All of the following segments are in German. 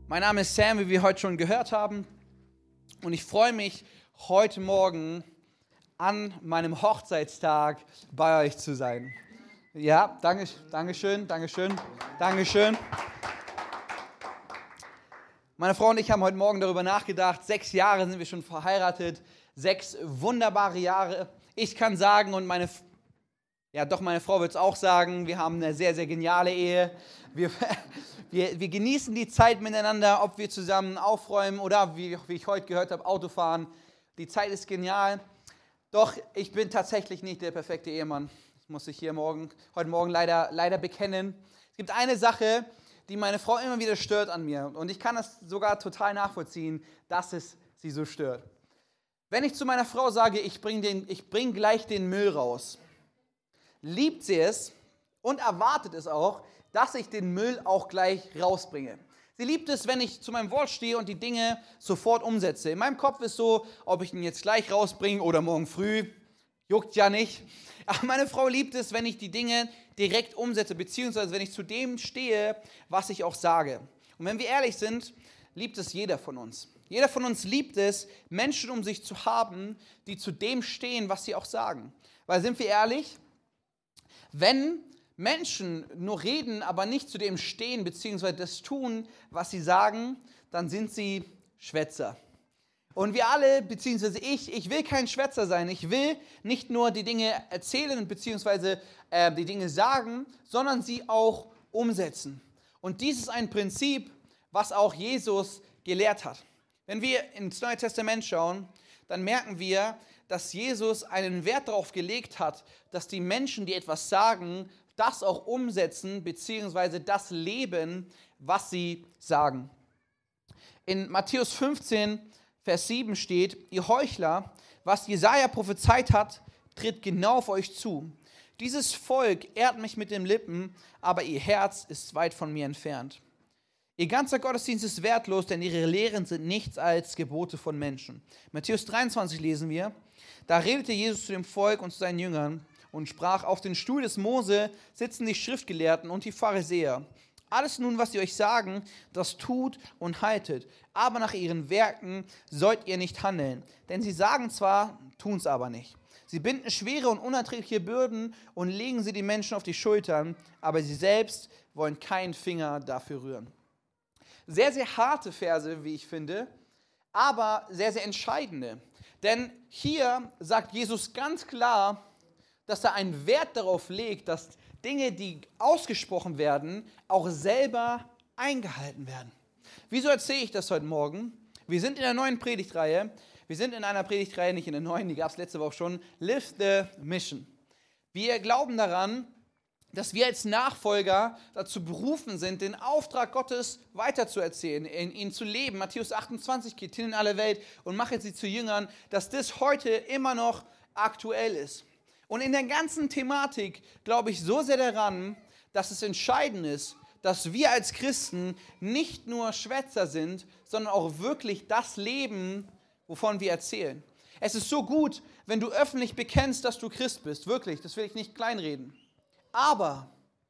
Mein Name ist Sam, wie wir heute schon gehört haben, und ich freue mich, heute Morgen an meinem Hochzeitstag bei euch zu sein. Ja, Dankeschön. Meine Frau und ich haben heute Morgen darüber nachgedacht. 6 Jahre sind wir schon verheiratet, 6 wunderbare Jahre. Ich kann sagen, und meine Frau wird es auch sagen, wir haben eine sehr, sehr geniale Ehe. Wir genießen die Zeit miteinander, ob wir zusammen aufräumen oder, wie ich heute gehört habe, Auto fahren. Die Zeit ist genial. Doch ich bin tatsächlich nicht der perfekte Ehemann. Das muss ich heute Morgen leider bekennen. Es gibt eine Sache, die meine Frau immer wieder stört an mir. Und ich kann das sogar total nachvollziehen, dass es sie so stört. Wenn ich zu meiner Frau sage, ich bring gleich den Müll raus, liebt sie es und erwartet es auch, dass ich den Müll auch gleich rausbringe. Sie liebt es, wenn ich zu meinem Wort stehe und die Dinge sofort umsetze. In meinem Kopf ist so, ob ich ihn jetzt gleich rausbringe oder morgen früh, juckt ja nicht. Aber meine Frau liebt es, wenn ich die Dinge direkt umsetze, beziehungsweise wenn ich zu dem stehe, was ich auch sage. Und wenn wir ehrlich sind, liebt es jeder von uns. Jeder von uns liebt es, Menschen um sich zu haben, die zu dem stehen, was sie auch sagen. Weil, sind wir ehrlich, wenn Menschen nur reden, aber nicht zu dem stehen, beziehungsweise das tun, was sie sagen, dann sind sie Schwätzer. Und wir alle, beziehungsweise ich will kein Schwätzer sein. Ich will nicht nur die Dinge erzählen, beziehungsweise die Dinge sagen, sondern sie auch umsetzen. Und dies ist ein Prinzip, was auch Jesus gelehrt hat. Wenn wir ins Neue Testament schauen, dann merken wir, dass Jesus einen Wert darauf gelegt hat, dass die Menschen, die etwas sagen, das auch umsetzen, beziehungsweise das leben, was sie sagen. In Matthäus 15, Vers 7 steht, ihr Heuchler, was Jesaja prophezeit hat, tritt genau auf euch zu. Dieses Volk ehrt mich mit den Lippen, aber ihr Herz ist weit von mir entfernt. Ihr ganzer Gottesdienst ist wertlos, denn ihre Lehren sind nichts als Gebote von Menschen. Matthäus 23 lesen wir, da redete Jesus zu dem Volk und zu seinen Jüngern und sprach, auf den Stuhl des Mose sitzen die Schriftgelehrten und die Pharisäer. Alles nun, was sie euch sagen, das tut und haltet, aber nach ihren Werken sollt ihr nicht handeln. Denn sie sagen zwar, tun es aber nicht. Sie binden schwere und unerträgliche Bürden und legen sie den Menschen auf die Schultern, aber sie selbst wollen keinen Finger dafür rühren. Sehr, sehr harte Verse, wie ich finde, aber sehr, sehr entscheidende. Denn hier sagt Jesus ganz klar, dass er einen Wert darauf legt, dass Dinge, die ausgesprochen werden, auch selber eingehalten werden. Wieso erzähle ich das heute Morgen? Wir sind in einer neuen Predigtreihe. Wir sind in einer Predigtreihe, nicht in der neuen, die gab es letzte Woche schon, Live the Mission. Wir glauben daran, dass wir als Nachfolger dazu berufen sind, den Auftrag Gottes weiterzuerzählen, in ihn zu leben. Matthäus 28 geht hin in alle Welt und macht sie zu Jüngern, dass das heute immer noch aktuell ist. Und in der ganzen Thematik glaube ich so sehr daran, dass es entscheidend ist, dass wir als Christen nicht nur Schwätzer sind, sondern auch wirklich das leben, wovon wir erzählen. Es ist so gut, wenn du öffentlich bekennst, dass du Christ bist. Wirklich, das will ich nicht kleinreden. Aber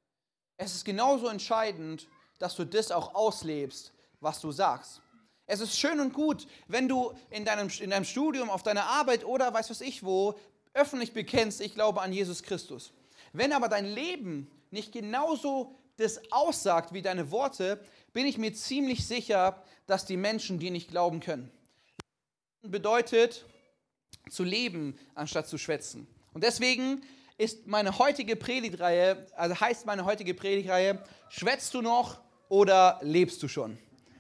es ist genauso entscheidend, dass du das auch auslebst, was du sagst. Es ist schön und gut, wenn du in deinem Studium, auf deiner Arbeit oder weiß was ich wo, öffentlich bekennst, ich glaube an Jesus Christus. Wenn aber dein Leben nicht genauso das aussagt wie deine Worte, bin ich mir ziemlich sicher, dass die Menschen dir nicht glauben können. Bedeutet, zu leben, anstatt zu schwätzen. Und deswegen heißt meine heutige Predigtreihe, schwätzt du noch oder lebst du schon?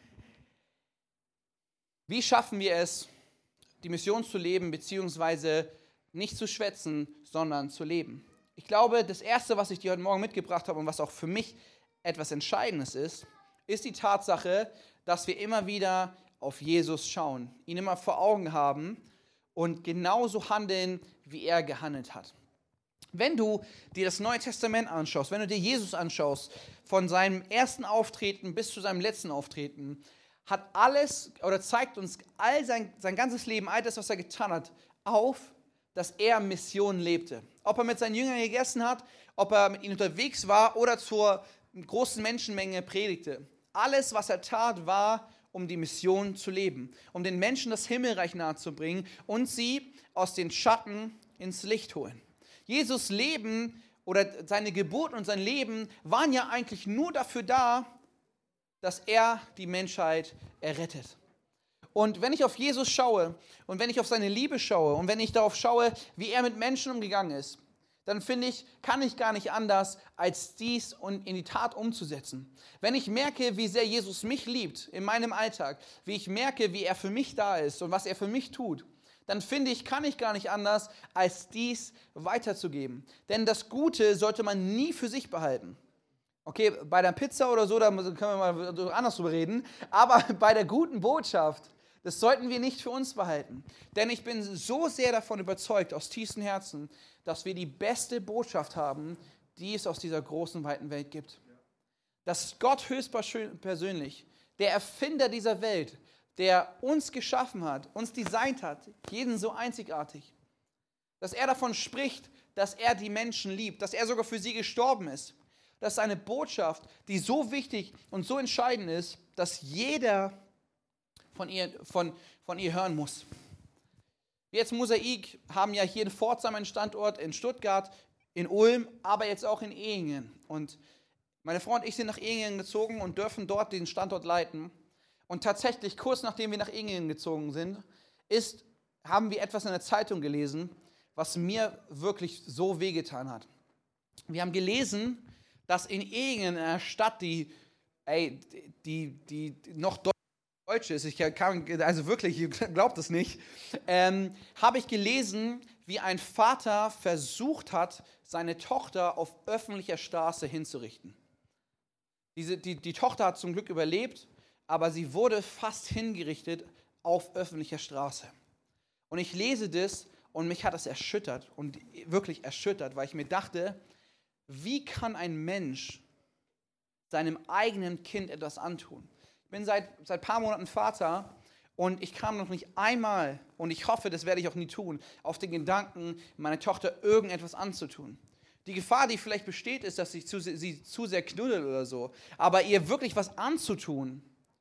Wie schaffen wir es, die Mission zu leben, beziehungsweise nicht zu schwätzen, sondern zu leben? Ich glaube, das Erste, was ich dir heute Morgen mitgebracht habe und was auch für mich etwas Entscheidendes ist die Tatsache, dass wir immer wieder auf Jesus schauen, ihn immer vor Augen haben und genauso handeln, wie er gehandelt hat. Wenn du dir das Neue Testament anschaust, wenn du dir Jesus anschaust, von seinem ersten Auftreten bis zu seinem letzten Auftreten, hat alles oder zeigt uns all sein ganzes Leben, all das, was er getan hat, auf, dass er Mission lebte. Ob er mit seinen Jüngern gegessen hat, ob er mit ihnen unterwegs war oder zur großen Menschenmenge predigte. alles, was er tat, war, um die Mission zu leben, um den Menschen das Himmelreich nahezubringen und sie aus den Schatten ins Licht holen. Jesus' Leben oder seine Geburt und sein Leben waren ja eigentlich nur dafür da, dass er die Menschheit errettet. Und wenn ich auf Jesus schaue und wenn ich auf seine Liebe schaue und wenn ich darauf schaue, wie er mit Menschen umgegangen ist, dann finde ich, kann ich gar nicht anders, als dies und in die Tat umzusetzen. Wenn ich merke, wie sehr Jesus mich liebt in meinem Alltag, wie ich merke, wie er für mich da ist und was er für mich tut, dann finde ich, kann ich gar nicht anders, als dies weiterzugeben. Denn das Gute sollte man nie für sich behalten. Okay, bei der Pizza oder so, da können wir mal anders drüber reden, aber bei der guten Botschaft, das sollten wir nicht für uns behalten. Denn ich bin so sehr davon überzeugt, aus tiefstem Herzen, dass wir die beste Botschaft haben, die es aus dieser großen, weiten Welt gibt. Dass Gott höchstpersönlich, der Erfinder dieser Welt, der uns geschaffen hat, uns designt hat, jeden so einzigartig, dass er davon spricht, dass er die Menschen liebt, dass er sogar für sie gestorben ist. Das ist eine Botschaft, die so wichtig und so entscheidend ist, dass jeder von ihr hören muss. Wir als Mosaik haben ja hier in Pforzheim einen Standort, in Stuttgart, in Ulm, aber jetzt auch in Ehingen. Und meine Frau und ich sind nach Ehingen gezogen und dürfen dort den Standort leiten. Und tatsächlich, kurz nachdem wir nach Ehingen gezogen sind, haben wir etwas in der Zeitung gelesen, was mir wirklich so wehgetan hat. Wir haben gelesen, dass in Ehingen, einer Stadt, die noch deutsch ist, also wirklich, ihr glaubt es nicht, habe ich gelesen, wie ein Vater versucht hat, seine Tochter auf öffentlicher Straße hinzurichten. Die Tochter hat zum Glück überlebt, aber sie wurde fast hingerichtet auf öffentlicher Straße. Und ich lese das und mich hat das erschüttert und wirklich erschüttert, weil ich mir dachte, wie kann ein Mensch seinem eigenen Kind etwas antun? Ich bin seit ein paar Monaten Vater und ich kam noch nicht einmal, und ich hoffe, das werde ich auch nie tun, auf den Gedanken, meiner Tochter irgendetwas anzutun. Die Gefahr, die vielleicht besteht, ist, dass sie zu sehr knuddelt oder so. Aber ihr wirklich was anzutun,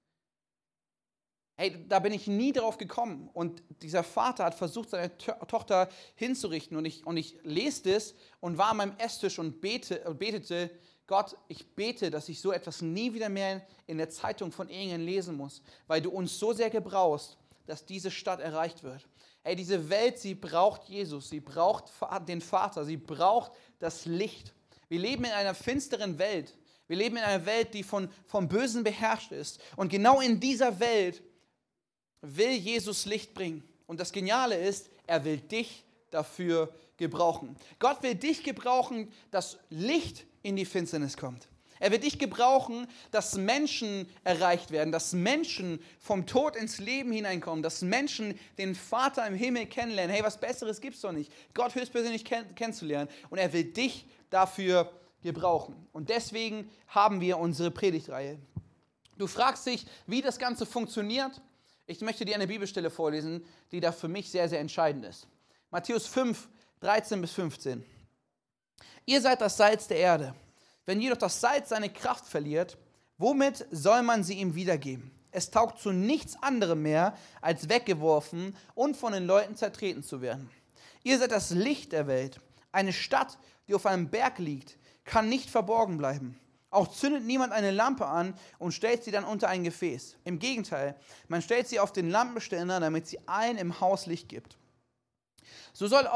da bin ich nie drauf gekommen. Und dieser Vater hat versucht, seine Tochter hinzurichten. Und ich lese das und war an meinem Esstisch und betete, Gott, ich bete, dass ich so etwas nie wieder mehr in der Zeitung von Ehingen lesen muss, weil du uns so sehr gebrauchst, dass diese Stadt erreicht wird. Diese Welt, sie braucht Jesus, sie braucht den Vater, sie braucht das Licht. Wir leben in einer finsteren Welt. Wir leben in einer Welt, die vom Bösen beherrscht ist. Und genau in dieser Welt will Jesus Licht bringen. Und das Geniale ist, er will dich dafür gebrauchen. Gott will dich gebrauchen, dass Licht in die Finsternis kommt. Er will dich gebrauchen, dass Menschen erreicht werden, dass Menschen vom Tod ins Leben hineinkommen, dass Menschen den Vater im Himmel kennenlernen. Hey, was Besseres gibt es doch nicht, Gott höchstpersönlich kennenzulernen. Und er will dich dafür gebrauchen. Und deswegen haben wir unsere Predigtreihe. Du fragst dich, wie das Ganze funktioniert. Ich möchte dir eine Bibelstelle vorlesen, die da für mich sehr, sehr entscheidend ist. Matthäus 5, 13 bis 15. Ihr seid das Salz der Erde. Wenn jedoch das Salz seine Kraft verliert, womit soll man sie ihm wiedergeben? Es taugt zu nichts anderem mehr, als weggeworfen und von den Leuten zertreten zu werden. Ihr seid das Licht der Welt. Eine Stadt, die auf einem Berg liegt, kann nicht verborgen bleiben. Auch zündet niemand eine Lampe an und stellt sie dann unter ein Gefäß. Im Gegenteil, man stellt sie auf den Lampenständer, damit sie allen im Haus Licht gibt. So soll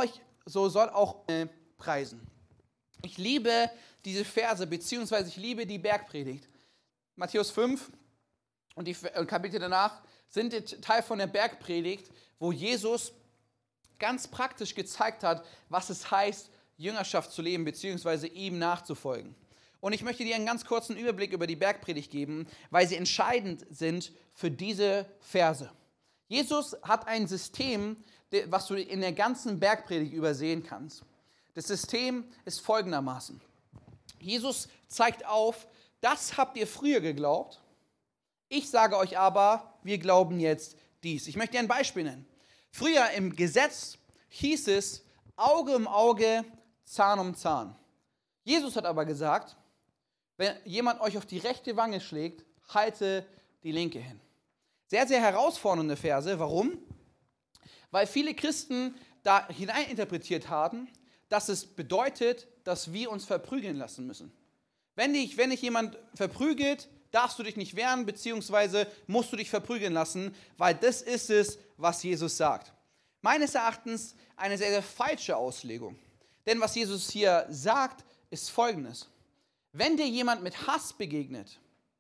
auch preisen. Ich liebe diese Verse, beziehungsweise ich liebe die Bergpredigt. Matthäus 5 und die Kapitel danach sind Teil von der Bergpredigt, wo Jesus ganz praktisch gezeigt hat, was es heißt, Jüngerschaft zu leben, beziehungsweise ihm nachzufolgen. Und ich möchte dir einen ganz kurzen Überblick über die Bergpredigt geben, weil sie entscheidend sind für diese Verse. Jesus hat ein System, was du in der ganzen Bergpredigt übersehen kannst. Das System ist folgendermaßen. Jesus zeigt auf, das habt ihr früher geglaubt. Ich sage euch aber, wir glauben jetzt dies. Ich möchte dir ein Beispiel nennen. Früher im Gesetz hieß es Auge um Auge, Zahn um Zahn. Jesus hat aber gesagt, wenn jemand euch auf die rechte Wange schlägt, halte die linke hin. Sehr, sehr herausfordernde Verse. Warum? Weil viele Christen da hineininterpretiert haben, dass es bedeutet, dass wir uns verprügeln lassen müssen. Wenn dich jemand verprügelt, darfst du dich nicht wehren, beziehungsweise musst du dich verprügeln lassen, weil das ist es, was Jesus sagt. Meines Erachtens eine sehr, sehr falsche Auslegung. Denn was Jesus hier sagt, ist Folgendes. Wenn dir jemand mit Hass begegnet,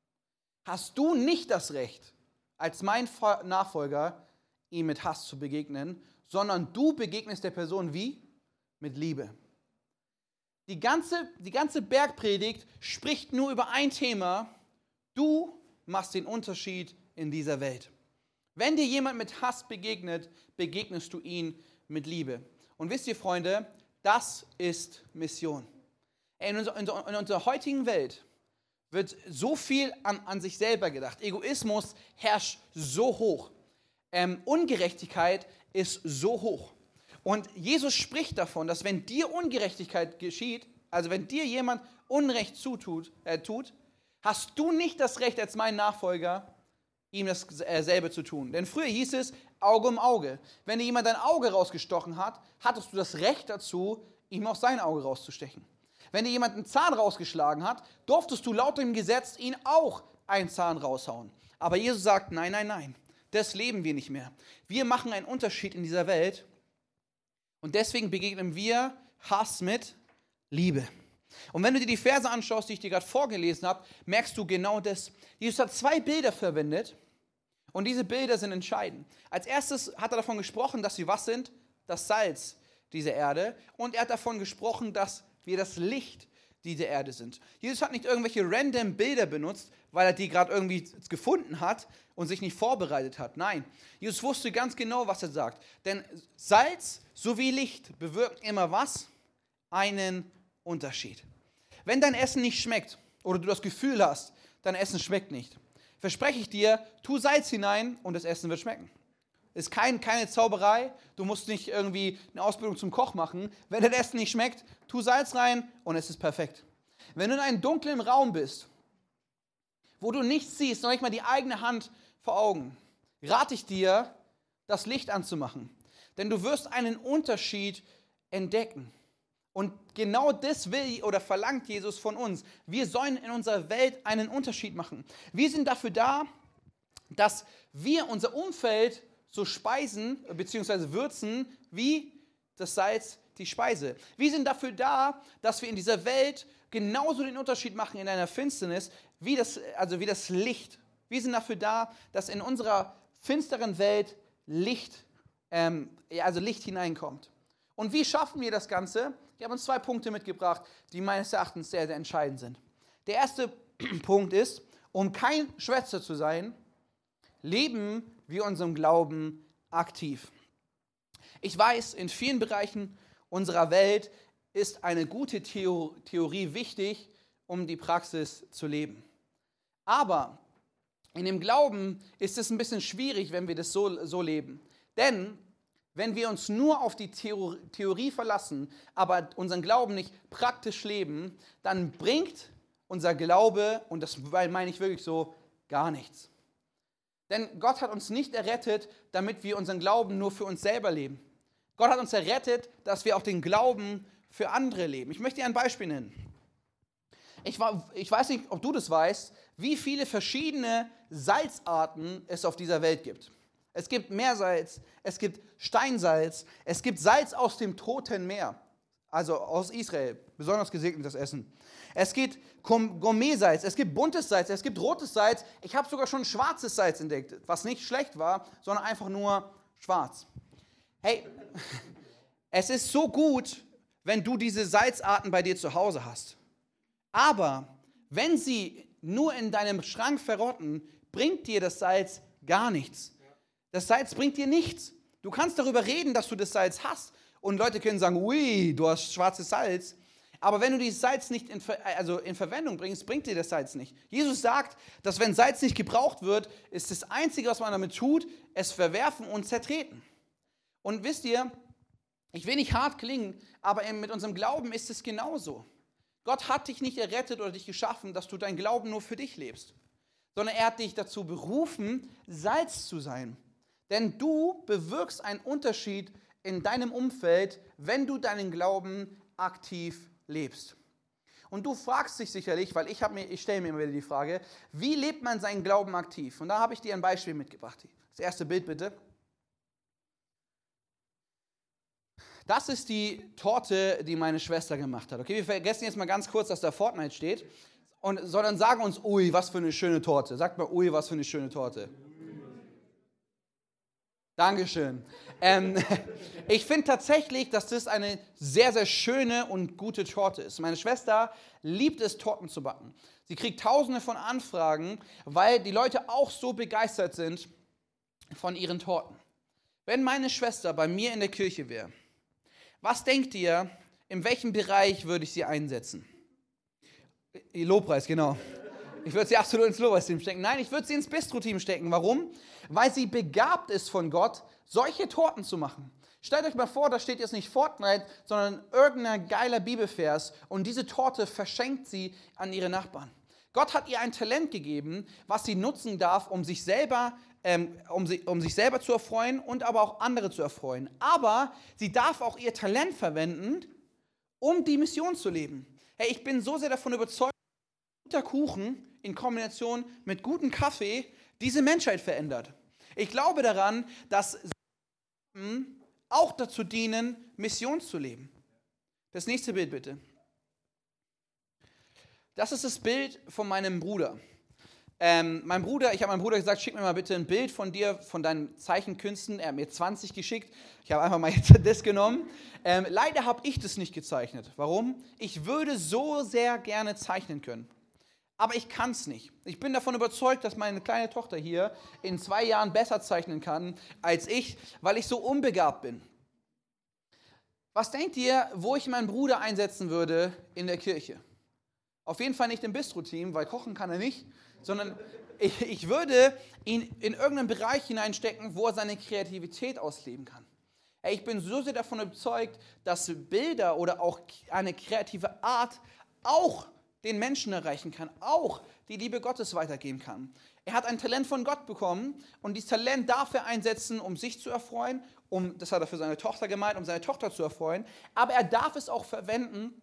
hast du nicht das Recht, als mein Nachfolger, ihm mit Hass zu begegnen, sondern du begegnest der Person wie? Mit Liebe. Die ganze Bergpredigt spricht nur über ein Thema. Du machst den Unterschied in dieser Welt. Wenn dir jemand mit Hass begegnet, begegnest du ihn mit Liebe. Und wisst ihr, Freunde, das ist Mission. In unserer heutigen Welt wird so viel an sich selber gedacht. Egoismus herrscht so hoch. Ungerechtigkeit ist so hoch. Und Jesus spricht davon, dass wenn dir Ungerechtigkeit geschieht, also wenn dir jemand Unrecht tut, hast du nicht das Recht als mein Nachfolger, ihm dasselbe zu tun. Denn früher hieß es Auge um Auge. Wenn dir jemand dein Auge rausgestochen hat, hattest du das Recht dazu, ihm auch sein Auge rauszustechen. Wenn dir jemand einen Zahn rausgeschlagen hat, durftest du laut dem Gesetz ihn auch einen Zahn raushauen. Aber Jesus sagt, nein, nein, nein, das leben wir nicht mehr. Wir machen einen Unterschied in dieser Welt und deswegen begegnen wir Hass mit Liebe. Und wenn du dir die Verse anschaust, die ich dir gerade vorgelesen habe, merkst du genau das. Jesus hat 2 Bilder verwendet und diese Bilder sind entscheidend. Als erstes hat er davon gesprochen, dass wir was sind? Das Salz dieser Erde. Und er hat davon gesprochen, dass wir das Licht dieser Erde sind. Jesus hat nicht irgendwelche random Bilder benutzt, weil er die gerade irgendwie gefunden hat und sich nicht vorbereitet hat. Nein, Jesus wusste ganz genau, was er sagt. Denn Salz sowie Licht bewirken immer was? Einen Unterschied. Wenn dein Essen nicht schmeckt oder du das Gefühl hast, dein Essen schmeckt nicht, verspreche ich dir, tu Salz hinein und das Essen wird schmecken. Ist keine Zauberei, du musst nicht irgendwie eine Ausbildung zum Koch machen. Wenn dein Essen nicht schmeckt, tu Salz rein und es ist perfekt. Wenn du in einem dunklen Raum bist, wo du nichts siehst, noch nicht mal die eigene Hand vor Augen, rate ich dir, das Licht anzumachen. Denn du wirst einen Unterschied entdecken. Und genau das will oder verlangt Jesus von uns. Wir sollen in unserer Welt einen Unterschied machen. Wir sind dafür da, dass wir unser Umfeld so speisen bzw. würzen wie das Salz die Speise. Wir sind dafür da, dass wir in dieser Welt genauso den Unterschied machen in einer Finsternis wie das Licht. Wir sind dafür da, dass in unserer finsteren Welt Licht hineinkommt. Und wie schaffen wir das Ganze? Ich habe uns 2 Punkte mitgebracht, die meines Erachtens sehr, sehr entscheidend sind. Der erste Punkt ist, um kein Schwätzer zu sein, leben wir unserem Glauben aktiv. Ich weiß, in vielen Bereichen unserer Welt ist eine gute Theorie wichtig, um die Praxis zu leben. Aber in dem Glauben ist es ein bisschen schwierig, wenn wir das so leben. Denn wenn wir uns nur auf die Theorie verlassen, aber unseren Glauben nicht praktisch leben, dann bringt unser Glaube, und das meine ich wirklich so, gar nichts. Denn Gott hat uns nicht errettet, damit wir unseren Glauben nur für uns selber leben. Gott hat uns errettet, dass wir auch den Glauben für andere leben. Ich möchte dir ein Beispiel nennen. Ich weiß nicht, ob du das weißt, wie viele verschiedene Salzarten es auf dieser Welt gibt. Es gibt Meersalz, es gibt Steinsalz, es gibt Salz aus dem Toten Meer, also aus Israel, besonders gesegnetes Essen. Es gibt Gourmetsalz, es gibt buntes Salz, es gibt rotes Salz. Ich habe sogar schon schwarzes Salz entdeckt, was nicht schlecht war, sondern einfach nur schwarz. Hey, es ist so gut, wenn du diese Salzarten bei dir zu Hause hast. Aber wenn sie nur in deinem Schrank verrotten, bringt dir das Salz gar nichts. Das Salz bringt dir nichts. Du kannst darüber reden, dass du das Salz hast. Und Leute können sagen, ui, du hast schwarzes Salz. Aber wenn du dieses Salz nicht in Verwendung bringst, bringt dir das Salz nicht. Jesus sagt, dass wenn Salz nicht gebraucht wird, ist das Einzige, was man damit tut, es verwerfen und zertreten. Und wisst ihr, ich will nicht hart klingen, aber mit unserem Glauben ist es genauso. Gott hat dich nicht errettet oder dich geschaffen, dass du deinen Glauben nur für dich lebst. sondern er hat dich dazu berufen, Salz zu sein. Denn du bewirkst einen Unterschied in deinem Umfeld, wenn du deinen Glauben aktiv lebst. Und du fragst dich sicherlich, weil ich stelle mir immer wieder die Frage, wie lebt man seinen Glauben aktiv? Und da habe ich dir ein Beispiel mitgebracht. Das erste Bild bitte. Das ist die Torte, die meine Schwester gemacht hat. Okay, wir vergessen jetzt mal ganz kurz, dass da Fortnite steht, sondern sagen uns, ui, was für eine schöne Torte. Sagt mal, ui, was für eine schöne Torte. Dankeschön. Ich finde tatsächlich, dass das eine sehr, sehr schöne und gute Torte ist. Meine Schwester liebt es, Torten zu backen. Sie kriegt tausende von Anfragen, weil die Leute auch so begeistert sind von ihren Torten. Wenn meine Schwester bei mir in der Kirche wäre, was denkt ihr, in welchem Bereich würde ich sie einsetzen? Lobpreis, genau. Ich würde sie absolut ins Lobpreisteam stecken. Nein, ich würde sie ins Bistro-Team stecken. Warum? Weil sie begabt ist von Gott, solche Torten zu machen. Stellt euch mal vor, da steht jetzt nicht Fortnite, sondern irgendein geiler Bibelvers und diese Torte verschenkt sie an ihre Nachbarn. Gott hat ihr ein Talent gegeben, was sie nutzen darf, um sich selber zu erfreuen und aber auch andere zu erfreuen. Aber sie darf auch ihr Talent verwenden, um die Mission zu leben. Hey, ich bin so sehr davon überzeugt, guter Kuchen in Kombination mit gutem Kaffee diese Menschheit verändert. Ich glaube daran, dass auch dazu dienen, Mission zu leben. Das nächste Bild bitte. Das ist das Bild von meinem Bruder. Ich habe meinem Bruder gesagt, schick mir mal bitte ein Bild von dir, von deinen Zeichenkünsten. Er hat mir 20 geschickt. Ich habe einfach mal jetzt das genommen. Leider habe ich das nicht gezeichnet. Warum? Ich würde so sehr gerne zeichnen können. Aber ich kann es nicht. Ich bin davon überzeugt, dass meine kleine Tochter hier in 2 Jahren besser zeichnen kann als ich, weil ich so unbegabt bin. Was denkt ihr, wo ich meinen Bruder einsetzen würde in der Kirche? Auf jeden Fall nicht im Bistro-Team, weil kochen kann er nicht, sondern ich würde ihn in irgendeinen Bereich hineinstecken, wo er seine Kreativität ausleben kann. Ich bin so sehr davon überzeugt, dass Bilder oder auch eine kreative Art auch den Menschen erreichen kann, auch die Liebe Gottes weitergeben kann. Er hat ein Talent von Gott bekommen und dieses Talent darf er einsetzen, um sich zu erfreuen, das hat er für seine Tochter gemeint, um seine Tochter zu erfreuen, aber er darf es auch verwenden,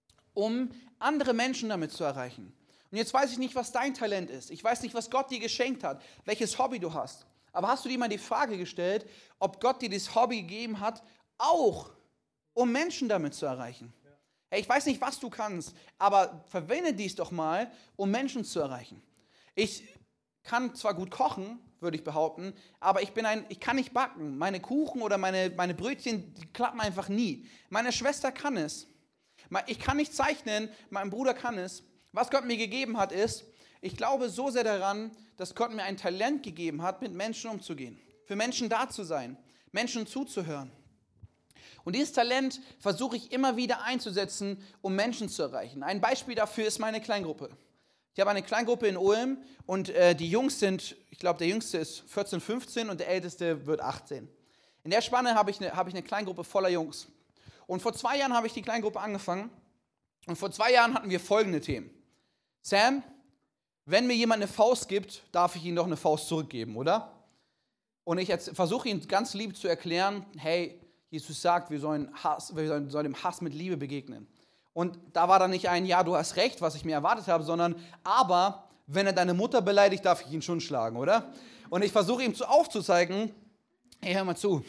um andere Menschen damit zu erreichen. Und jetzt weiß ich nicht, was dein Talent ist. Ich weiß nicht, was Gott dir geschenkt hat, welches Hobby du hast. Aber hast du dir mal die Frage gestellt, ob Gott dir dieses Hobby gegeben hat, auch um Menschen damit zu erreichen? Hey, ich weiß nicht, was du kannst, aber verwende dies doch mal, um Menschen zu erreichen. Ich kann zwar gut kochen, würde ich behaupten, aber ich kann nicht backen. Meine Kuchen oder meine Brötchen, die klappen einfach nie. Meine Schwester kann es. Ich kann nicht zeichnen, mein Bruder kann es. Was Gott mir gegeben hat, ist, ich glaube so sehr daran, dass Gott mir ein Talent gegeben hat, mit Menschen umzugehen, für Menschen da zu sein, Menschen zuzuhören. Und dieses Talent versuche ich immer wieder einzusetzen, um Menschen zu erreichen. Ein Beispiel dafür ist meine Kleingruppe. Ich habe eine Kleingruppe in Ulm und die Jungs sind, ich glaube, der Jüngste ist 14, 15 und der Älteste wird 18. In der Spanne habe ich eine Kleingruppe voller Jungs. Und vor 2 Jahren habe ich die Kleingruppe angefangen und vor 2 Jahren hatten wir folgende Themen. Sam, wenn mir jemand eine Faust gibt, darf ich ihm doch eine Faust zurückgeben, oder? Und ich versuche ihm ganz lieb zu erklären, hey, Jesus sagt, wir sollen dem Hass mit Liebe begegnen. Und da war dann nicht ja, du hast recht, was ich mir erwartet habe, sondern, aber, wenn er deine Mutter beleidigt, darf ich ihn schon schlagen, oder? Und ich versuche ihm aufzuzeigen, hey, hör mal zu,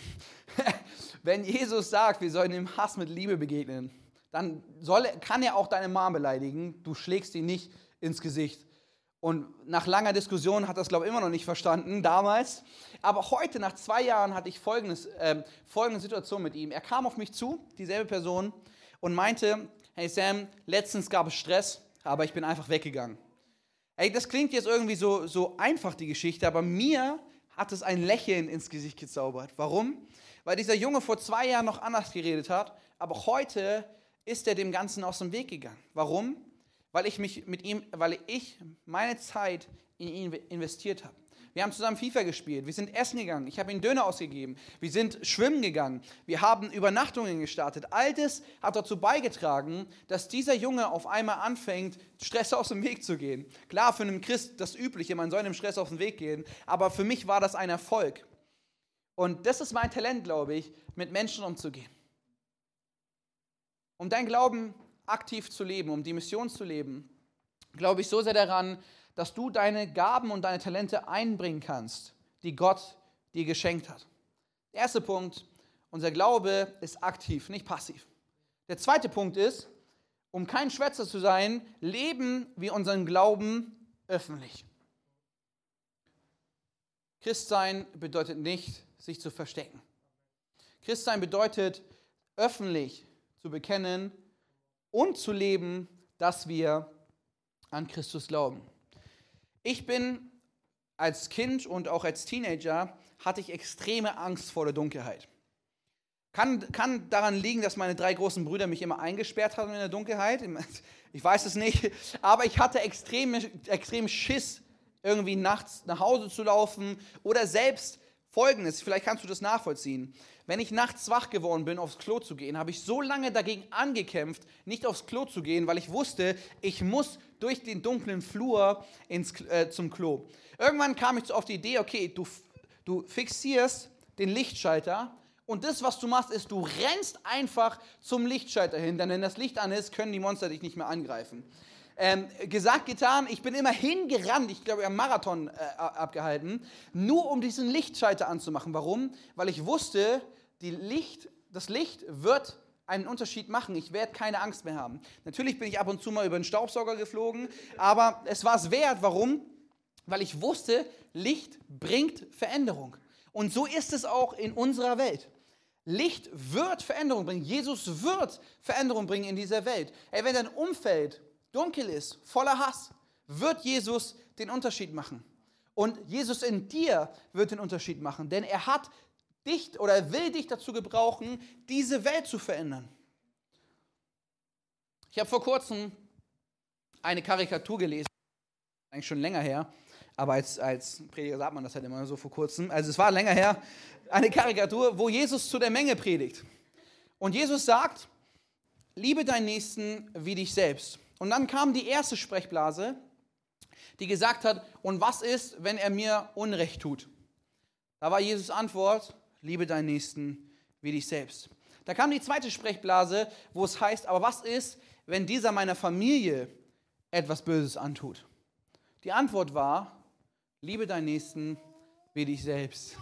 wenn Jesus sagt, wir sollen dem Hass mit Liebe begegnen, dann kann er auch deine Mom beleidigen, du schlägst ihn nicht ins Gesicht. Und nach langer Diskussion hat er das, glaube ich, immer noch nicht verstanden, damals. Aber heute, nach 2 Jahren, hatte ich folgende Situation mit ihm. Er kam auf mich zu, dieselbe Person, und meinte, hey Sam, letztens gab es Stress, aber ich bin einfach weggegangen. Hey, das klingt jetzt irgendwie so einfach, die Geschichte, aber mir hat es ein Lächeln ins Gesicht gezaubert. Warum? Weil dieser Junge vor 2 Jahren noch anders geredet hat, aber heute ist er dem Ganzen aus dem Weg gegangen. Warum? Weil ich meine Zeit in ihn investiert habe. Wir haben zusammen FIFA gespielt. Wir sind essen gegangen. Ich habe ihm Döner ausgegeben. Wir sind schwimmen gegangen. Wir haben Übernachtungen gestartet. All das hat dazu beigetragen, dass dieser Junge auf einmal anfängt, Stress aus dem Weg zu gehen. Klar, für einen Christ das Übliche, man soll dem Stress aus dem Weg gehen. Aber für mich war das ein Erfolg. Und das ist mein Talent, glaube ich, mit Menschen umzugehen. Um dein Glauben aktiv zu leben, um die Mission zu leben, glaube ich so sehr daran, dass du deine Gaben und deine Talente einbringen kannst, die Gott dir geschenkt hat. Der erste Punkt, unser Glaube ist aktiv, nicht passiv. Der zweite Punkt ist, um kein Schwätzer zu sein, leben wir unseren Glauben öffentlich. Christsein bedeutet nicht, sich zu verstecken. Christsein bedeutet, öffentlich zu bekennen und zu leben, dass wir an Christus glauben. Ich bin als Kind und auch als Teenager, hatte ich extreme Angst vor der Dunkelheit. Kann daran liegen, dass meine 3 großen Brüder mich immer eingesperrt haben in der Dunkelheit. Ich weiß es nicht, aber ich hatte extrem Schiss, irgendwie nachts nach Hause zu laufen oder selbst Folgendes, vielleicht kannst du das nachvollziehen. Wenn ich nachts wach geworden bin, aufs Klo zu gehen, habe ich so lange dagegen angekämpft, nicht aufs Klo zu gehen, weil ich wusste, ich muss durch den dunklen Flur zum Klo. Irgendwann kam ich auf die Idee, okay, du fixierst den Lichtschalter und das, was du machst, ist, du rennst einfach zum Lichtschalter hin, denn wenn das Licht an ist, können die Monster dich nicht mehr angreifen. Gesagt, getan, ich bin immer hingerannt, ich glaube, ich habe einen Marathon abgehalten, nur um diesen Lichtschalter anzumachen. Warum? Weil ich wusste, das Licht wird einen Unterschied machen, ich werde keine Angst mehr haben. Natürlich bin ich ab und zu mal über den Staubsauger geflogen, aber es war es wert. Warum? Weil ich wusste, Licht bringt Veränderung. Und so ist es auch in unserer Welt. Licht wird Veränderung bringen, Jesus wird Veränderung bringen in dieser Welt. Wenn dein Umfeld dunkel ist, voller Hass, wird Jesus den Unterschied machen. Und Jesus in dir wird den Unterschied machen, denn er hat dich oder will dich dazu gebrauchen, diese Welt zu verändern. Ich habe vor kurzem eine Karikatur gelesen, eigentlich schon länger her, aber als Prediger sagt man das halt immer so vor kurzem, also es war länger her, eine Karikatur, wo Jesus zu der Menge predigt. Und Jesus sagt, liebe deinen Nächsten wie dich selbst. Und dann kam die erste Sprechblase, die gesagt hat, und was ist, wenn er mir Unrecht tut? Da war Jesus' Antwort, liebe deinen Nächsten wie dich selbst. Da kam die zweite Sprechblase, wo es heißt, aber was ist, wenn dieser meiner Familie etwas Böses antut? Die Antwort war, liebe deinen Nächsten wie dich selbst.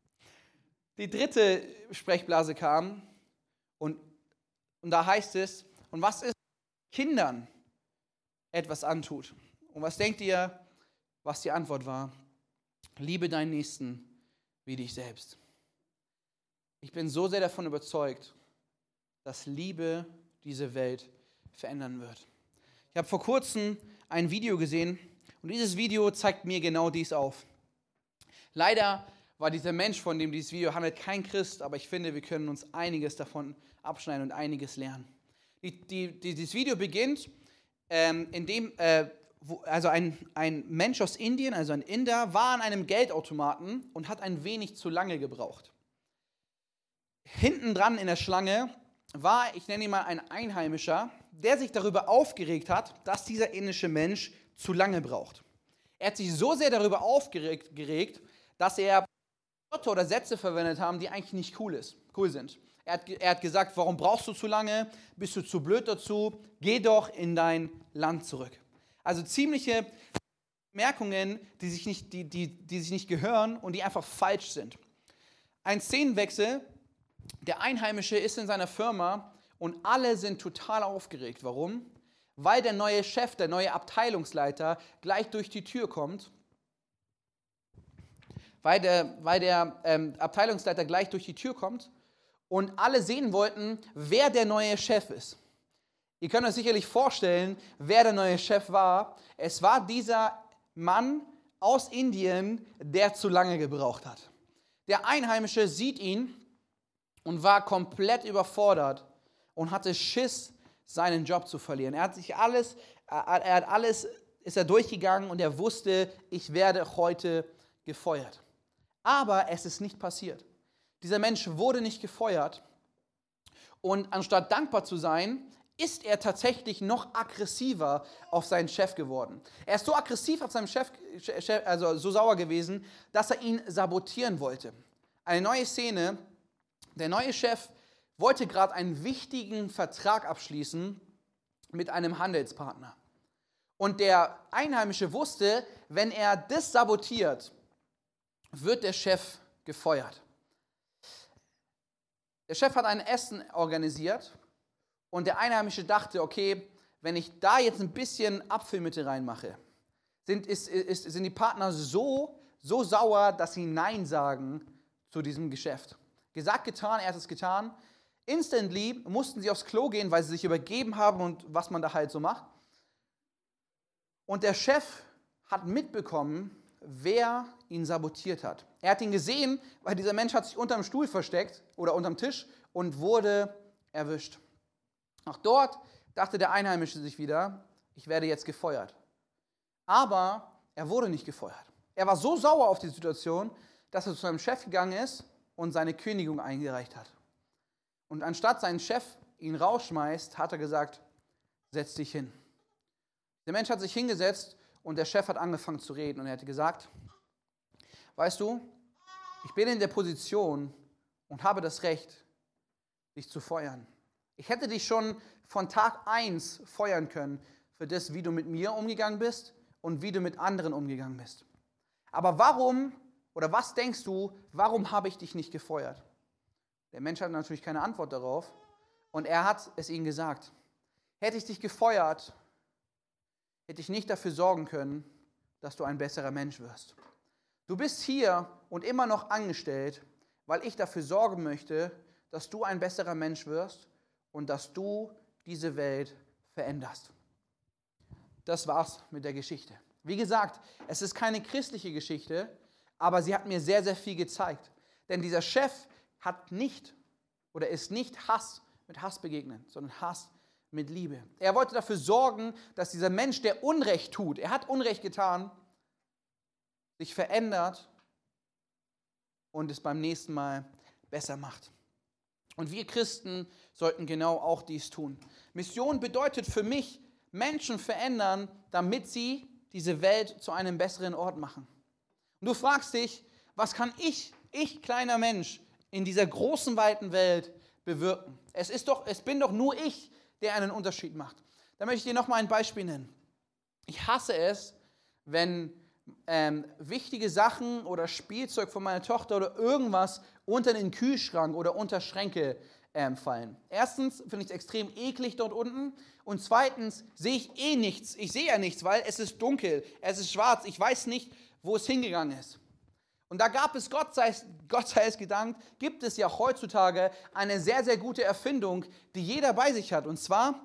Die dritte Sprechblase kam und da heißt es, und was ist, wenn Kindern etwas antut? Und was denkt ihr, was die Antwort war? Liebe deinen Nächsten wie dich selbst. Ich bin so sehr davon überzeugt, dass Liebe diese Welt verändern wird. Ich habe vor kurzem ein Video gesehen und dieses Video zeigt mir genau dies auf. Leider war dieser Mensch, von dem dieses Video handelt, kein Christ, aber ich finde, wir können uns einiges davon abschneiden und einiges lernen. Dieses Video beginnt, indem also ein Mensch aus Indien, also ein Inder, war an einem Geldautomaten und hat ein wenig zu lange gebraucht. Hinten dran in der Schlange war, ich nenne ihn mal ein Einheimischer, der sich darüber aufgeregt hat, dass dieser indische Mensch zu lange braucht. Er hat sich so sehr darüber aufgeregt, dass er Worte oder Sätze verwendet haben, die eigentlich nicht cool sind. Er hat gesagt, warum brauchst du zu lange? Bist du zu blöd dazu? Geh doch in dein Land zurück. Also ziemliche Bemerkungen, die sich nicht gehören und die einfach falsch sind. Ein Szenenwechsel, der Einheimische ist in seiner Firma und alle sind total aufgeregt. Warum? Weil der neue Chef, der neue Abteilungsleiter gleich durch die Tür kommt. Weil der Abteilungsleiter gleich durch die Tür kommt und alle sehen wollten, wer der neue Chef ist. Ihr könnt euch sicherlich vorstellen, wer der neue Chef war. Es war dieser Mann aus Indien, der zu lange gebraucht hat. Der Einheimische sieht ihn und war komplett überfordert und hatte Schiss, seinen Job zu verlieren. Ist er durchgegangen und er wusste, ich werde heute gefeuert. Aber es ist nicht passiert. Dieser Mensch wurde nicht gefeuert und anstatt dankbar zu sein, ist er tatsächlich noch aggressiver auf seinen Chef geworden. Er ist so aggressiv auf seinen Chef, also so sauer gewesen, dass er ihn sabotieren wollte. Eine neue Szene, der neue Chef wollte gerade einen wichtigen Vertrag abschließen mit einem Handelspartner. Und der Einheimische wusste, wenn er das sabotiert, wird der Chef gefeuert. Der Chef hat ein Essen organisiert und der Einheimische dachte, okay, wenn ich da jetzt ein bisschen Apfelmittel reinmache, sind die Partner so sauer, dass sie Nein sagen zu diesem Geschäft. Gesagt, getan, er hat es getan. Instantly mussten sie aufs Klo gehen, weil sie sich übergeben haben und was man da halt so macht. Und der Chef hat mitbekommen, wer ihn sabotiert hat. Er hat ihn gesehen, weil dieser Mensch hat sich unterm Stuhl versteckt oder unterm Tisch und wurde erwischt. Auch dort dachte der Einheimische sich wieder, ich werde jetzt gefeuert. Aber er wurde nicht gefeuert. Er war so sauer auf die Situation, dass er zu seinem Chef gegangen ist und seine Kündigung eingereicht hat. Und anstatt sein Chef ihn rausschmeißt, hat er gesagt, setz dich hin. Der Mensch hat sich hingesetzt und der Chef hat angefangen zu reden und er hat gesagt, weißt du, ich bin in der Position und habe das Recht, dich zu feuern. Ich hätte dich schon von Tag 1 feuern können für das, wie du mit mir umgegangen bist und wie du mit anderen umgegangen bist. Aber warum, oder was denkst du, warum habe ich dich nicht gefeuert? Der Mensch hat natürlich keine Antwort darauf und er hat es ihnen gesagt. Hätte ich dich gefeuert, hätte ich nicht dafür sorgen können, dass du ein besserer Mensch wirst. Du bist hier und immer noch angestellt, weil ich dafür sorgen möchte, dass du ein besserer Mensch wirst und dass du diese Welt veränderst. Das war's mit der Geschichte. Wie gesagt, es ist keine christliche Geschichte, aber sie hat mir sehr, sehr viel gezeigt. Denn dieser Chef hat nicht oder ist nicht Hass mit Hass begegnet, sondern Hass mit Liebe. Er wollte dafür sorgen, dass dieser Mensch, der Unrecht tut, er hat Unrecht getan, sich verändert und es beim nächsten Mal besser macht. Und wir Christen sollten genau auch dies tun. Mission bedeutet für mich, Menschen verändern, damit sie diese Welt zu einem besseren Ort machen. Und du fragst dich, was kann ich kleiner Mensch, in dieser großen, weiten Welt bewirken? Es bin doch nur ich, der einen Unterschied macht. Da möchte ich dir noch mal ein Beispiel nennen. Ich hasse es, wenn wichtige Sachen oder Spielzeug von meiner Tochter oder irgendwas unter den Kühlschrank oder unter Schränke fallen. Erstens finde ich es extrem eklig dort unten und zweitens sehe ich nichts. Ich sehe ja nichts, weil es ist dunkel, es ist schwarz, ich weiß nicht, wo es hingegangen ist. Und da gab es, Gott sei es gedankt, gibt es ja heutzutage eine sehr, sehr gute Erfindung, die jeder bei sich hat. Und zwar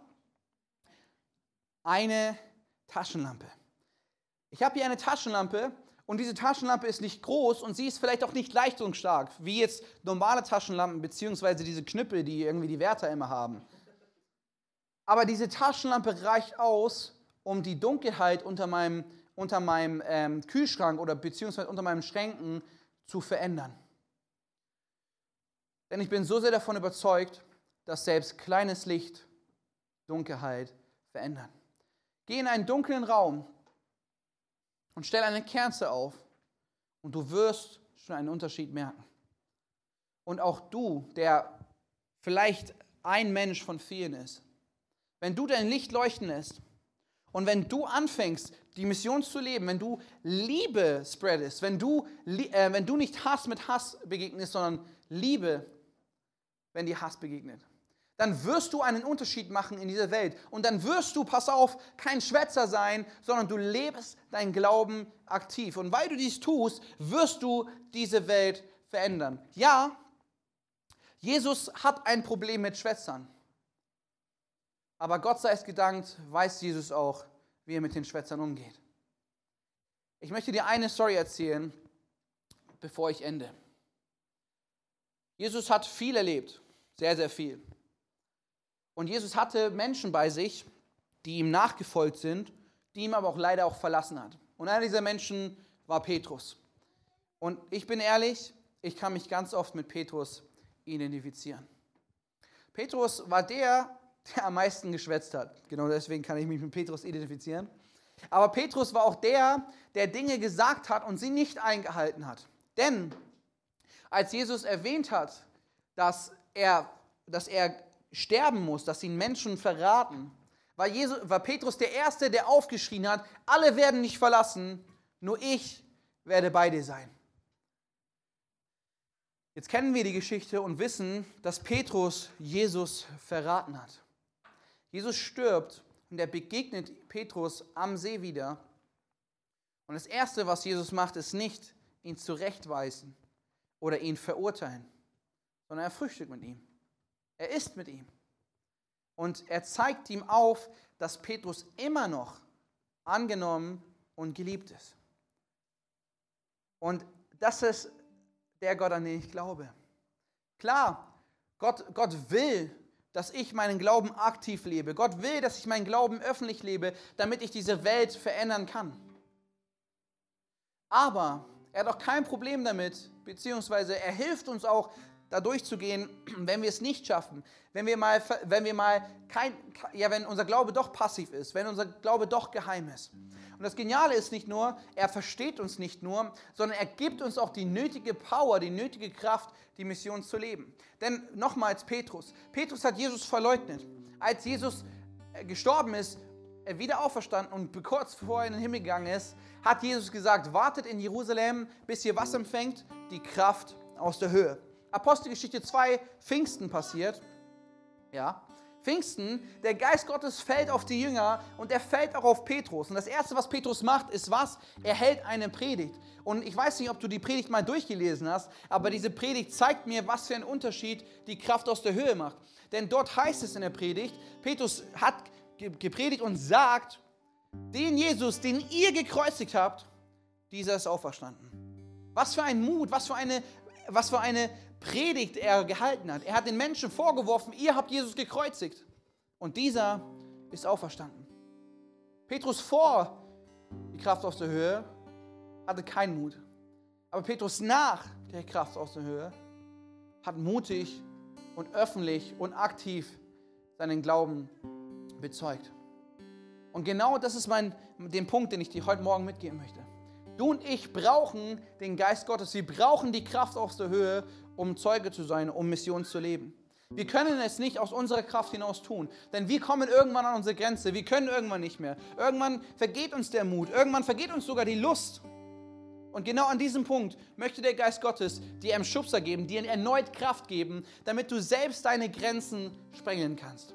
eine Taschenlampe. Ich habe hier eine Taschenlampe und diese Taschenlampe ist nicht groß und sie ist vielleicht auch nicht leistungsstark, wie jetzt normale Taschenlampen beziehungsweise diese Knüppel, die irgendwie die Wärter immer haben. Aber diese Taschenlampe reicht aus, um die Dunkelheit unter meinem Kühlschrank oder beziehungsweise unter meinen Schränken zu verändern. Denn ich bin so sehr davon überzeugt, dass selbst kleines Licht Dunkelheit verändern. Geh in einen dunklen Raum und stell eine Kerze auf und du wirst schon einen Unterschied merken. Und auch du, der vielleicht ein Mensch von vielen ist, wenn du dein Licht leuchten lässt und wenn du anfängst, die Mission zu leben, wenn du Liebe spreadest, wenn du nicht Hass mit Hass begegnest, sondern Liebe, wenn dir Hass begegnet, dann wirst du einen Unterschied machen in dieser Welt. Und dann wirst du, pass auf, kein Schwätzer sein, sondern du lebst deinen Glauben aktiv. Und weil du dies tust, wirst du diese Welt verändern. Ja, Jesus hat ein Problem mit Schwätzern. Aber Gott sei es gedankt, weiß Jesus auch, wie er mit den Schwätzern umgeht. Ich möchte dir eine Story erzählen, bevor ich ende. Jesus hat viel erlebt, sehr, sehr viel. Und Jesus hatte Menschen bei sich, die ihm nachgefolgt sind, die ihm aber auch leider auch verlassen hat. Und einer dieser Menschen war Petrus. Und ich bin ehrlich, ich kann mich ganz oft mit Petrus identifizieren. Petrus war der am meisten geschwätzt hat. Genau deswegen kann ich mich mit Petrus identifizieren. Aber Petrus war auch der Dinge gesagt hat und sie nicht eingehalten hat. Denn als Jesus erwähnt hat, dass er sterben muss, dass ihn Menschen verraten, war Petrus der Erste, der aufgeschrien hat, alle werden dich verlassen, nur ich werde bei dir sein. Jetzt kennen wir die Geschichte und wissen, dass Petrus Jesus verraten hat. Jesus stirbt und er begegnet Petrus am See wieder. Und das Erste, was Jesus macht, ist nicht, ihn zurechtweisen oder ihn verurteilen, sondern er frühstückt mit ihm. Er isst mit ihm. Und er zeigt ihm auf, dass Petrus immer noch angenommen und geliebt ist. Und das ist der Gott, an den ich glaube. Klar, Gott will, dass ich meinen Glauben aktiv lebe. Gott will, dass ich meinen Glauben öffentlich lebe, damit ich diese Welt verändern kann. Aber er hat auch kein Problem damit, beziehungsweise er hilft uns auch, da durchzugehen, wenn wir es nicht schaffen, wenn unser Glaube doch passiv ist, wenn unser Glaube doch geheim ist. Und das Geniale ist nicht nur, er versteht uns nicht nur, sondern er gibt uns auch die nötige Power, die nötige Kraft, die Mission zu leben. Denn nochmals Petrus hat Jesus verleugnet. Als Jesus gestorben ist, wieder auferstanden und kurz bevor er in den Himmel gegangen ist, hat Jesus gesagt, wartet in Jerusalem, bis ihr was empfängt? Die Kraft aus der Höhe. Apostelgeschichte 2, Pfingsten passiert. Ja, Pfingsten, der Geist Gottes fällt auf die Jünger und er fällt auch auf Petrus. Und das Erste, was Petrus macht, ist was? Er hält eine Predigt. Und ich weiß nicht, ob du die Predigt mal durchgelesen hast, aber diese Predigt zeigt mir, was für einen Unterschied die Kraft aus der Höhe macht. Denn dort heißt es in der Predigt, Petrus hat gepredigt und sagt, den Jesus, den ihr gekreuzigt habt, dieser ist auferstanden. Was für ein Mut, was für eine Predigt er gehalten hat. Er hat den Menschen vorgeworfen, ihr habt Jesus gekreuzigt und dieser ist auferstanden. Petrus vor die Kraft aus der Höhe hatte keinen Mut. Aber Petrus nach der Kraft aus der Höhe hat mutig und öffentlich und aktiv seinen Glauben bezeugt. Und genau das ist den Punkt, den ich dir heute Morgen mitgeben möchte. Du und ich brauchen den Geist Gottes. Wir brauchen die Kraft aus der Höhe, um Zeuge zu sein, um Mission zu leben. Wir können es nicht aus unserer Kraft hinaus tun, denn wir kommen irgendwann an unsere Grenze. Wir können irgendwann nicht mehr. Irgendwann vergeht uns der Mut. Irgendwann vergeht uns sogar die Lust. Und genau an diesem Punkt möchte der Geist Gottes dir einen Schubser geben, dir erneut Kraft geben, damit du selbst deine Grenzen sprengen kannst.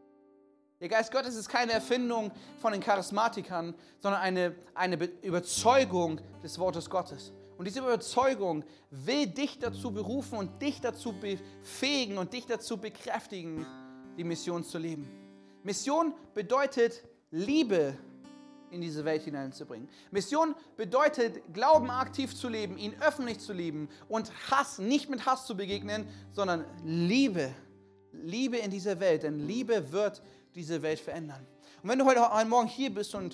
Der Geist Gottes ist keine Erfindung von den Charismatikern, sondern eine Überzeugung des Wortes Gottes. Und diese Überzeugung will dich dazu berufen und dich dazu befähigen und dich dazu bekräftigen, die Mission zu leben. Mission bedeutet, Liebe in diese Welt hineinzubringen. Mission bedeutet, Glauben aktiv zu leben, ihn öffentlich zu leben und Hass, nicht mit Hass zu begegnen, sondern Liebe. Liebe in dieser Welt, denn Liebe wird diese Welt verändern. Und wenn du heute Morgen hier bist und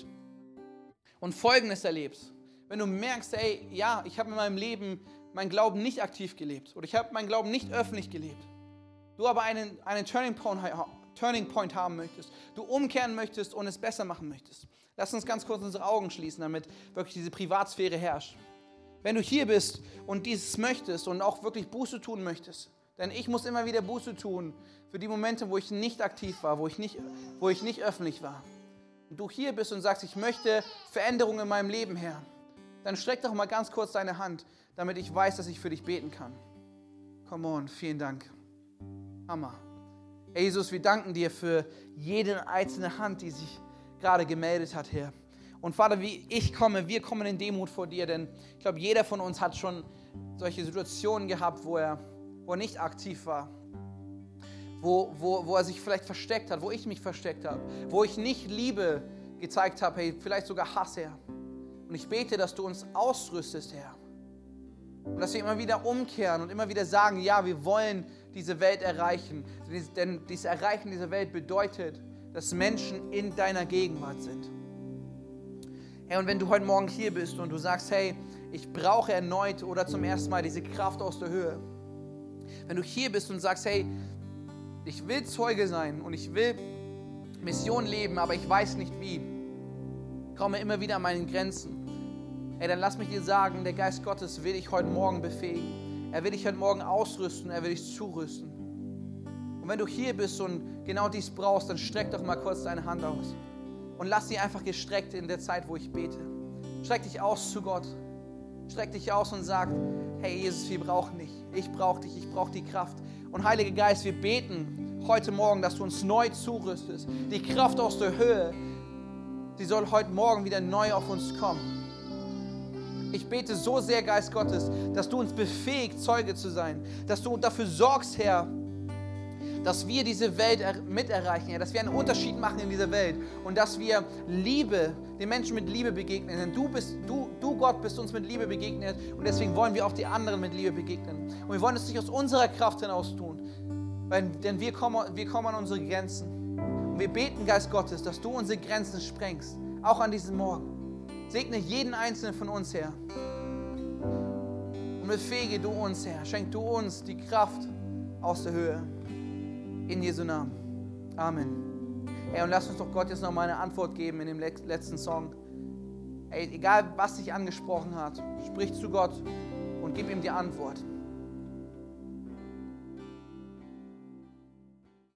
Folgendes erlebst, wenn du merkst, ey, ja, ich habe in meinem Leben meinen Glauben nicht aktiv gelebt oder ich habe meinen Glauben nicht öffentlich gelebt, du aber einen Turning Point haben möchtest, du umkehren möchtest und es besser machen möchtest, lass uns ganz kurz unsere Augen schließen, damit wirklich diese Privatsphäre herrscht. Wenn du hier bist und dieses möchtest und auch wirklich Buße tun möchtest, denn ich muss immer wieder Buße tun für die Momente, wo ich nicht aktiv war, wo ich nicht öffentlich war. Und du hier bist und sagst, ich möchte Veränderungen in meinem Leben, Herr, dann streck doch mal ganz kurz deine Hand, damit ich weiß, dass ich für dich beten kann. Come on, vielen Dank. Hammer. Herr Jesus, wir danken dir für jede einzelne Hand, die sich gerade gemeldet hat, Herr. Und Vater, wir kommen in Demut vor dir, denn ich glaube, jeder von uns hat schon solche Situationen gehabt, wo er nicht aktiv war, wo er sich vielleicht versteckt hat, wo ich mich versteckt habe, wo ich nicht Liebe gezeigt habe, hey, vielleicht sogar Hass, Herr. Und ich bete, dass du uns ausrüstest, Herr. Und dass wir immer wieder umkehren und immer wieder sagen, ja, wir wollen diese Welt erreichen. Denn dieses Erreichen dieser Welt bedeutet, dass Menschen in deiner Gegenwart sind. Hey, und wenn du heute Morgen hier bist und du sagst, hey, ich brauche erneut oder zum ersten Mal diese Kraft aus der Höhe. Wenn du hier bist und sagst, hey, ich will Zeuge sein und ich will Mission leben, aber ich weiß nicht wie, komme immer wieder an meinen Grenzen. Hey, dann lass mich dir sagen, der Geist Gottes will dich heute Morgen befähigen. Er will dich heute Morgen ausrüsten, er will dich zurüsten. Und wenn du hier bist und genau dies brauchst, dann streck doch mal kurz deine Hand aus. Und lass sie einfach gestreckt in der Zeit, wo ich bete. Streck dich aus zu Gott. Streck dich aus und sag, hey Jesus, wir brauchen dich. Ich brauche dich, ich brauche die Kraft. Und Heiliger Geist, wir beten heute Morgen, dass du uns neu zurüstest. Die Kraft aus der Höhe, sie soll heute Morgen wieder neu auf uns kommen. Ich bete so sehr, Geist Gottes, dass du uns befähigst, Zeuge zu sein. Dass du dafür sorgst, Herr, dass wir diese Welt miterreichen, Herr, dass wir einen Unterschied machen in dieser Welt und dass wir Liebe, den Menschen mit Liebe begegnen. Denn du Gott bist uns mit Liebe begegnet und deswegen wollen wir auch die anderen mit Liebe begegnen. Und wir wollen es nicht aus unserer Kraft hinaus tun, denn wir kommen an unsere Grenzen. Und wir beten, Geist Gottes, dass du unsere Grenzen sprengst, auch an diesem Morgen. Segne jeden Einzelnen von uns, Herr. Und befähige du uns, Herr. Schenk du uns die Kraft aus der Höhe. In Jesu Namen. Amen. Hey, und lass uns doch Gott jetzt noch mal eine Antwort geben in dem letzten Song. Hey, egal was dich angesprochen hat, sprich zu Gott und gib ihm die Antwort.